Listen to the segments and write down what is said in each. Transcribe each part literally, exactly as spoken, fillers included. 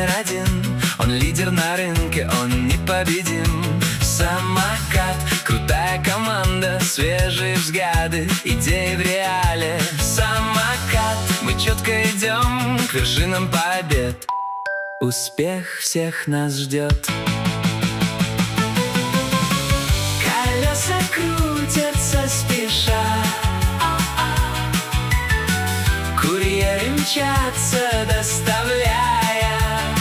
номер один, он лидер на рынке, он непобедим. Самокат, крутая команда, свежие взгляды, идеи в реале. Самокат, мы четко идем к вершинам побед. Успех всех нас ждет. Колеса крутятся спеша, курьеры мчатся, доставляя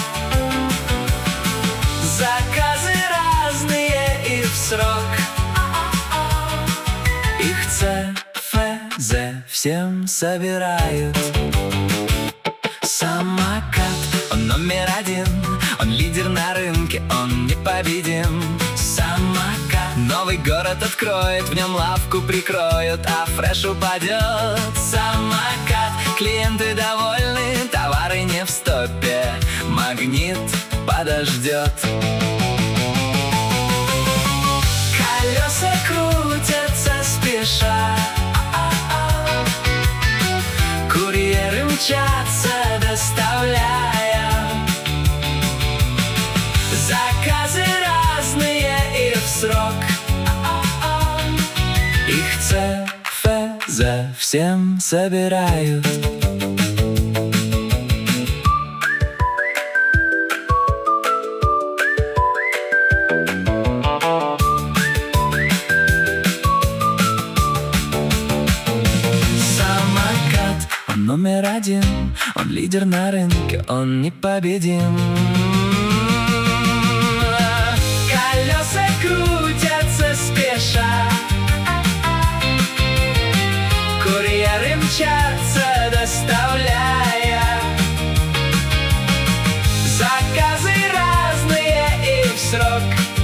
заказы разные и в срок. Их Ц Ф З всем собирают. Самокат, он номер один, он лидер на рынке, он непобедим. Самокат, новый город откроет, в нем лавку прикроют, а фреш упадет. Самокат, клиенты довольны, товары не в стопе, магнит подождет. Колеса крутятся спеша, курьеры мчатся, доставляя заказы разные и в срок. Их Ц Ф З всем собирают. Номер один, он лидер на рынке, он непобедим. Колеса крутятся спеша, курьеры мчатся, доставляя заказы разные и в срок.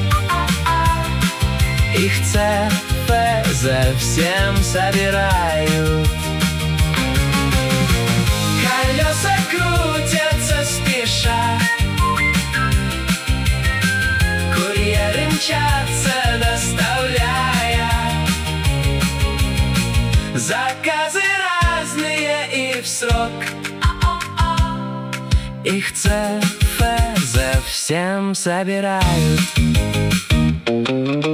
Их Ц Ф З всем собирают. Колеса крутятся спеша, курьеры мчатся, доставляя заказы разные и в срок. Их Ц Ф З всем собирают.